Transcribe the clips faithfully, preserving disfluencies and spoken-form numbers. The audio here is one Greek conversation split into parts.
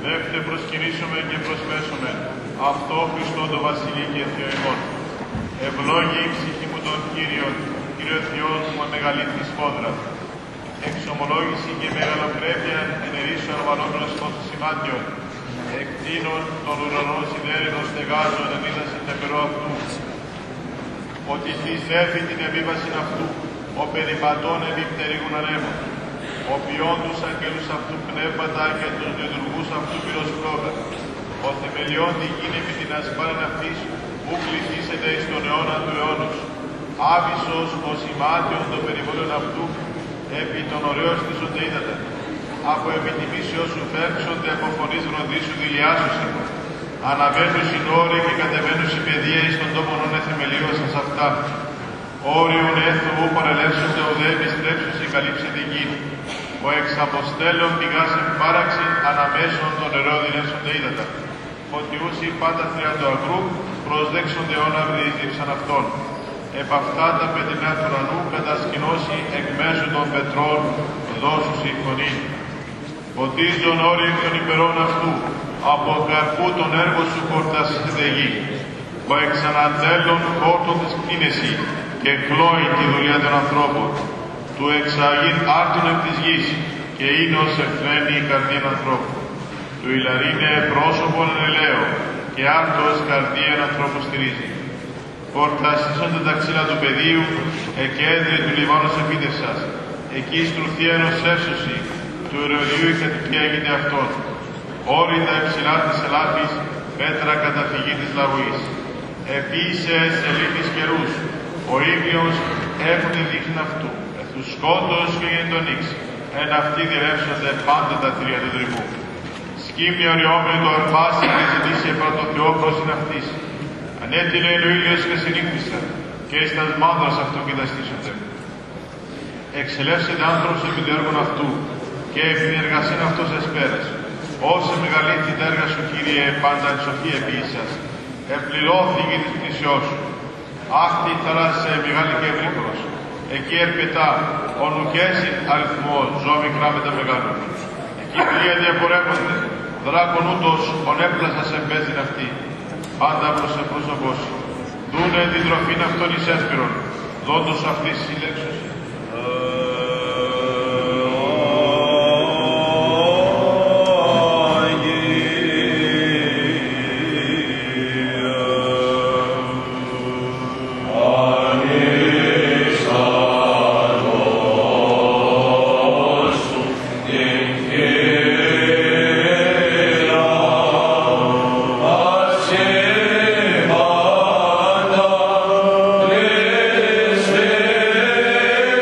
Δεύτε προσκυνήσουμε και προσφέσουμε αυτό Χριστό το Βασιλεί και Θεό ημών. Ευλόγη η ψυχή μου των Κύριων, Κύριο Θεός μου αμεγαλήθη σφόδρα. Εξομολόγηση και μεγαλοπρέπεια ενερίσσω αρβανόμενος φως σημάτιων. Εκτείνων των ουρανών σιδέρινων στεγάζων ενίδαση τεπερό αυτού. Ότι θυσέφει την επίβαση αυτού, ο περιπατών επιπτερίγουν ανέμων. Ο ποιόν τους αγγέλους αυτού πνεύματα και τους λειτουργούς αυτού πυροσφρόβα. Ο θεμελιών τη γίνει επί την ασφάλιν αυτής, που πληθύσεται εις τον αιώνα του αιώνος. Άβυσσος ο σημάτιον των περιβόλων αυτού, επί των ωραίων της οντεΐδατα. Από επιτιμήσεως σου φέρξονται από φωνής βροντίσου δηλιάσουσι. Αναβαίνουσιν όροι και κατεβαίνουσιν παιδεία εις τον τόπον όνε θεμελίωσας αυτά. Όριον έθου ου παρελεύσονται ουδέ επιστρέψουσι καλύψε τη γη. Ο εξ αποστέλων πηγάς εμπάραξιν αναμέσων των νερόδινες οντεΐδατα. Φωτιούσι πάντα θρέα του αγρού, προσδέξονται αιώνα βρίζδευσαν αυτών. Επ' αυτά τα πετεινά του ουρανού κατασκηνώσει εκ μέσου των πετρών δώσουσι φωνή. Φωτίζον όριον των υπερών αυτού, από καρπού των έργων σου χορτάσετε γη. Ο εξανατέλων χόρτων της κτίνεση και κλώει τη δουλειά των ανθρώπων. Του εξαγήν άρτων εκ της γης και ίνος ευθραίνει η καρδία ανθρώπου. Του ηλαρίνε πρόσωπον ελαίο και άρτος καρδίαν ανθρώπου στηρίζει. Χορτασίσονται τα ξύλα του πεδίου, εκέντρη του Λιβάνος επίτευσας. Εκεί στρουθία ενός εύσωση, του ηρωδιού η κατοικία έγινε αυτόν. Όριδα υψηλά της ελάφης, πέτρα καταφυγή της λαγωής. Επίησε σελήνης καιρούς, ο ήλιος έχουνε δείχνει αυτού. Εθου σκότος και γίνει τον νύξ. Εν αυτοί διερεύσονται πάντα τα τρία του τρυπού. Σκύμνη οριόμενη το αρπάσει και ζητήσει επάνω το Θεό πρόσιν αυτής. Ανέτειλε ο ήλιος και συνήχθησαν, και εις τας μάνδρας αυτού κοιταστήσονται. Εξελεύσεται άνθρωπος επί του έργων αυτού, και επί την εργασίαν αυτός εσπέρας. Όσε μεγαλύτερη τα έργα σου, Κύριε, πάντα εν σοφή επίησας, επληρώθηκε της πλησιός σου. Αυτή θαλάσσε μεγάλη και ευρύχωρος. Εκεί ερπετά, ο νουκέσιν αριθμό, ζώα μικρά με τα μεγάλα. Εκεί πλοία διαπορεύονται, δράκον ούτως, ονέπλασα σε μπέζιν αυτή. Πάντα προς πρόσωπος. Δούνε την τροφήν αυτών εις έσπυρον, δόντος αυτής συλλέξωση. Yeah.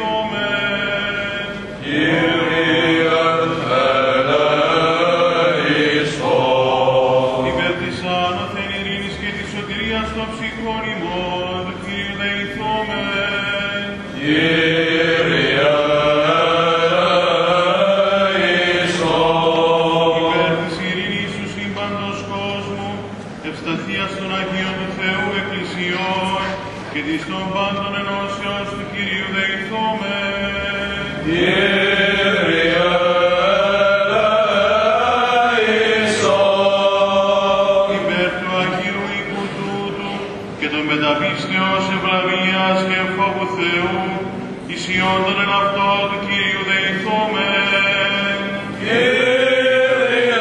δεηθόμεν. Κύριε ελέησον. Υπέρ της άνωθεν ειρήνης και της σωτηρίας των ψυχών ημών, του Κυρίου δεηθόμεν. Κύριε ελέησον. Υπέρ της ειρήνης του σύμπαντος κόσμου, ευσταθίας των Αγίων του Θεού Εκκλησιών και της των πάντων ενώσεως του Κυρίου δεηθόμεν. Κύριε ελέησον. Υπέρ του Αγίου οίκου τούτου και των μεταπίστεως ευλαβίας και φόβου Θεού, ισιών των εν αυτό του Κυρίου δεηθόμεν. Κύριε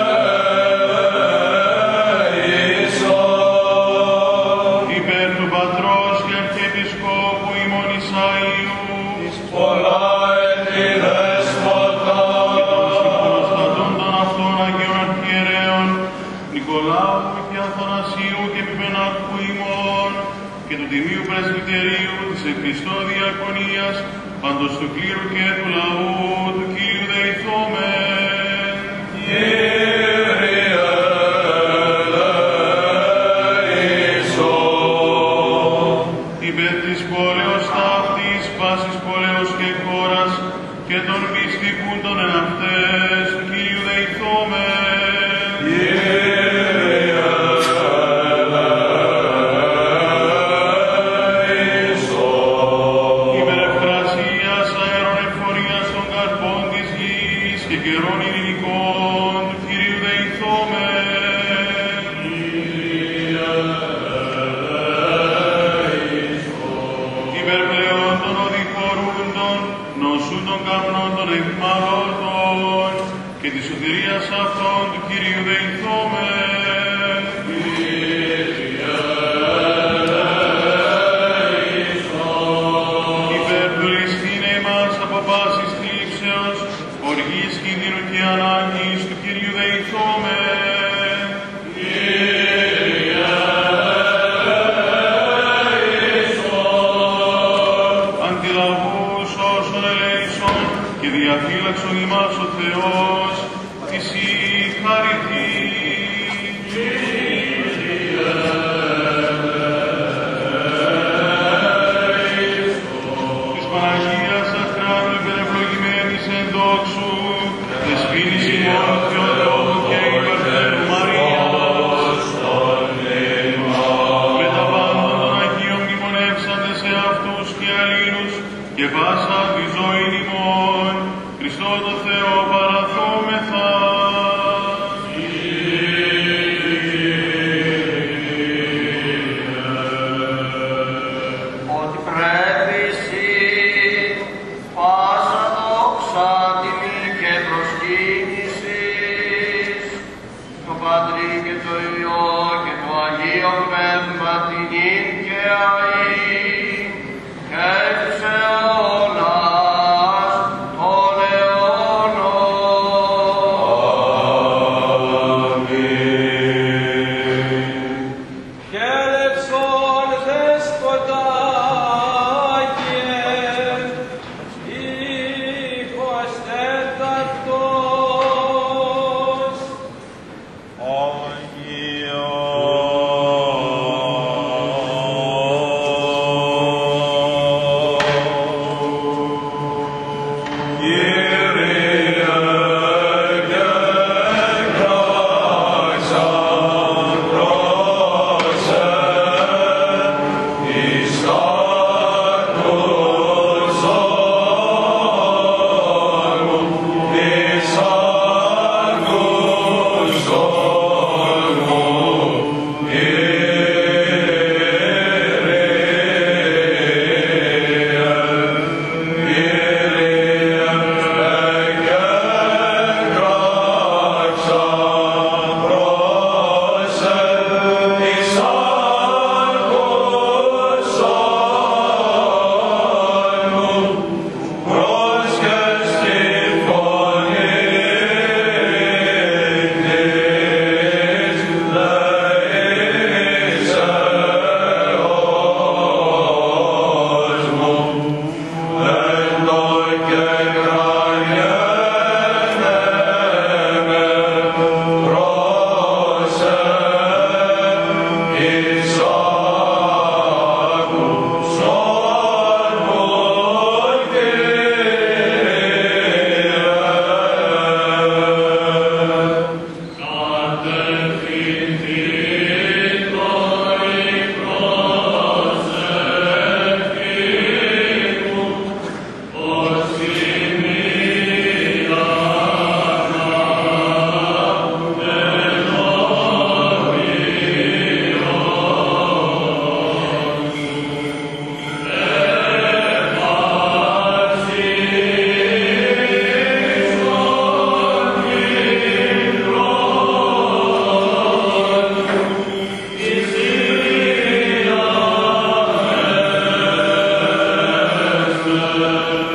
ελέησον. Υπέρ του Πατρός και Αρχιεπισκόπου ημών Ισαΐου, Πολλά έτη δέσποτα. και των συμπροστατών των αυτών Αγίων Αρχιερέων, Νικολάου και Αθανασίου και Επιπενάρχου ημών, και του Τιμίου Πρεσβυτερίου της εν Χριστώ Διακονίας, παντός του κλήρου και του λαού του Κυρίου δεηθόμεν. Κύριε ελέησον. Υπέρ της πόλεως ταύτης, πάσης πόλεως και χώρας, και των μυστικούν των εν αυτές του Κυρίου δεηθόμεν. Κύριε ελέησον. Υπέρ ευκρασίας αέρων εφορίας των καρπών της γης και καιρών ειρηνικών του Κυρίου δεηθόμεν. Υπέρ πλεόν των οδηχωρούντων, νοσού των καπνών των εχμαλώτων και της σωτηρίας αυτών του Κυρίου δεηθόμεν. Υπέρ του ληστήνε μας από πάσης θλίψεως, οργής, κινδύνου και ανάγκης του Κυρίου δεηθόμεν. Αντιλαβούς όσων ελέησον και διαφύλαξον ημάς ο Θεός, της η χαριτή. Της Παναγίας Αχράντου υπερευλογημένης εν δόξου, δεσποίνης ημών Θεοτόκου και υπερθέρου Μαρίας, με τα πάντων των Αγίων μνημονεύσαντες σε αυτούς και αλλήλους και πάσα τη ζωή ημών, Χριστό το Θεό παραθόμεθα. Ότι πρέπει εσύ πάσα δόξα, τιμή και προσκύνησης το Πατρί και το Υιό και το Αγίο Πνεύμα την ίν και αΐ και τους αιώνας των αιώνων.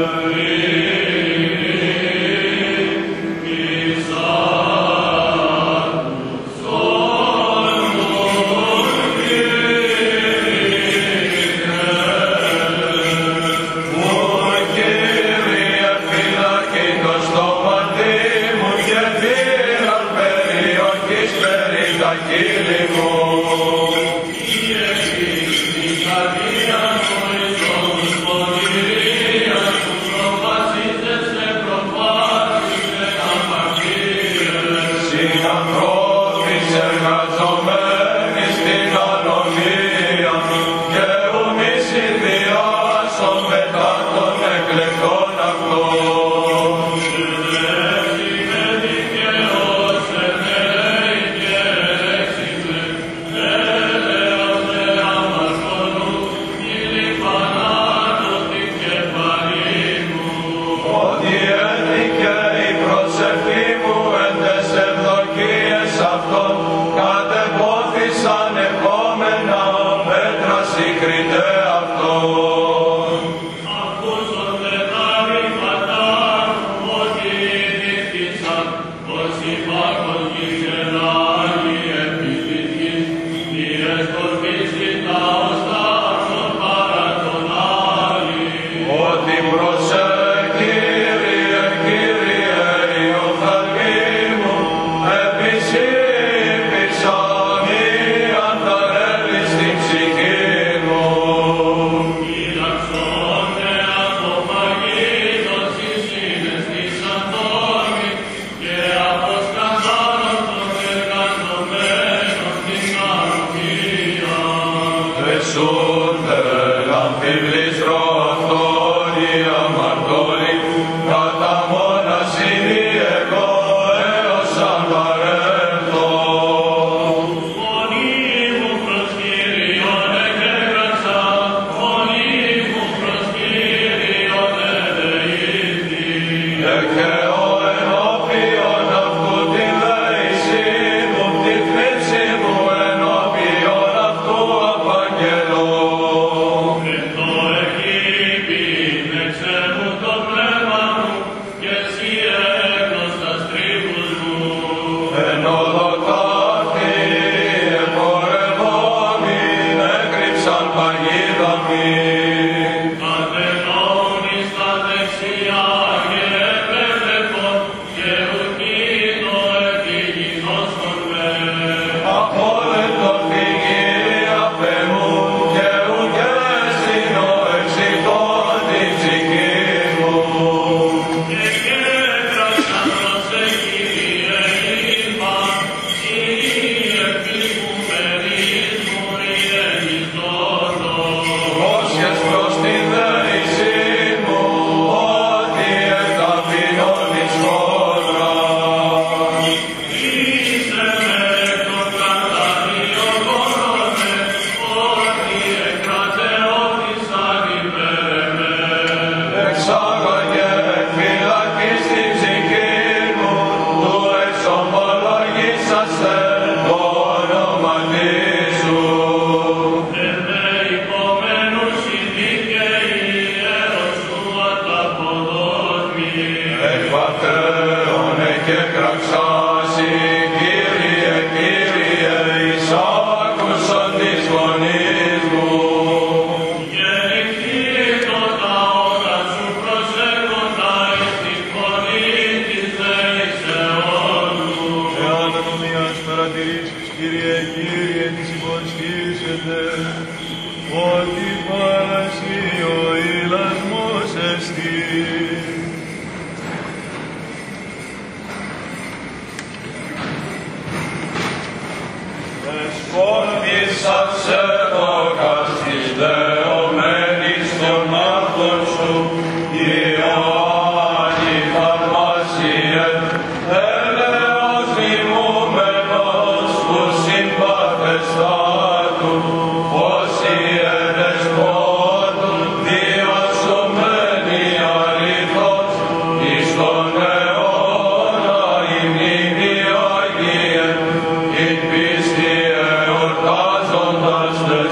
Πίστει εορτάζοντας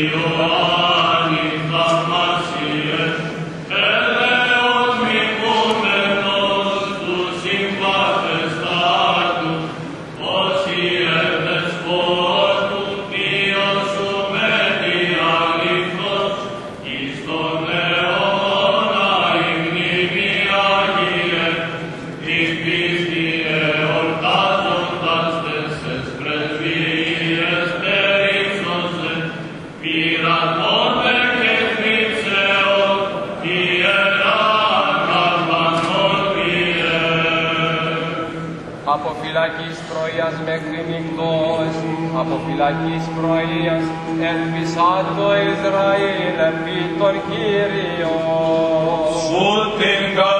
Από φυλακής πρωίας μέχρι νυχτός, από φυλακής πρωίας έλπισα το Ισραήλ επί τον Κύριο. Σου την